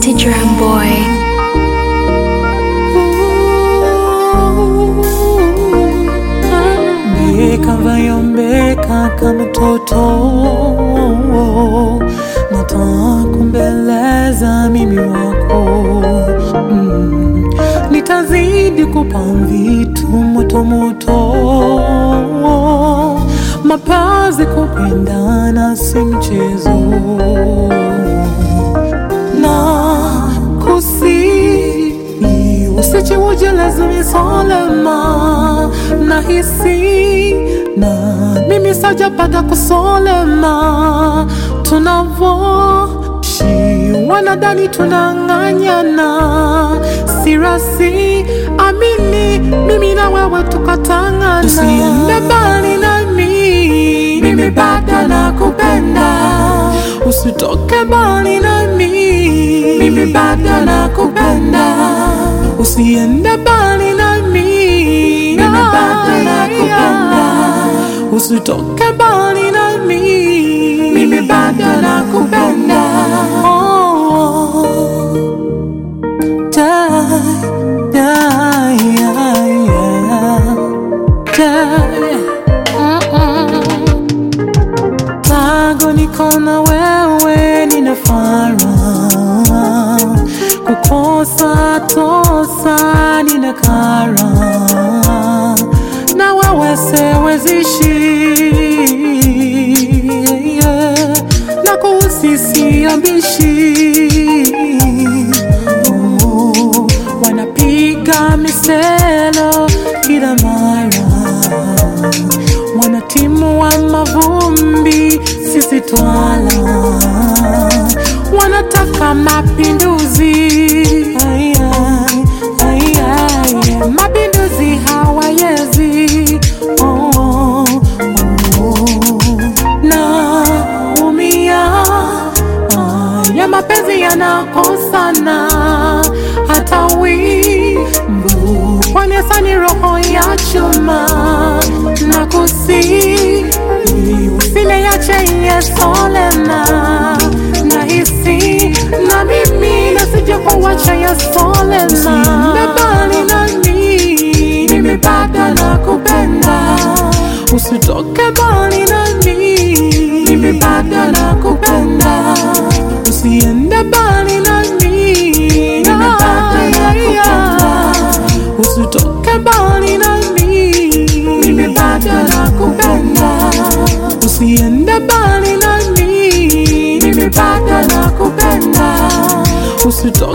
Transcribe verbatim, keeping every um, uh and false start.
City Drum Boy. Beka vayombeka kama toto, natakumbeleza mimi wako. mm. Nitazidi kupa vitu moto moto, mapenzi kupendana si mchezo. Na kusi usijiuje lazima solema, nahisi na mimi sajapata kusolema. Tunavoishi wanadani tunang'anyana, sirasi amini mimi na wewe tukatangana. Usiende mbali nami, mimi bado nakupenda. Usitoke mbali nami, mimi bado nakupenda. Usiende mbali nami, mimi bado nakupenda. Usitoke mbali nami, mimi bado nakupenda. Oh, die, die, yeah, yeah. Die. Tangu niko na wewe ninafara, kukosa tosa ninakara. Na wewe siwezishi, yeah. Na kuhusisi ambishi, oh, wanapiga miselo kila mara, wanatimu wa mavumbi sisi twala, wanataka mapinduzi. Ay, ay, ay, ay, mapinduzi hawayezi. Oh, oh, oh. Na umia, ya mapenzi yanakosana, hata wimbu wanesa roho ya chuma. Na kusi usile yache yesolena, nahisi na mimi nasije kuwacha yesolena. Usiende mbali nami, mimi bado nakupenda. Usitoke mbali nami, mimi bado nakupenda. Usiende mbali nami, mimi bado nakupenda. Usitoke mbali nami, mimi bado nakupenda. Usiende mbali nami, mimi bado nakupenda. Usitoke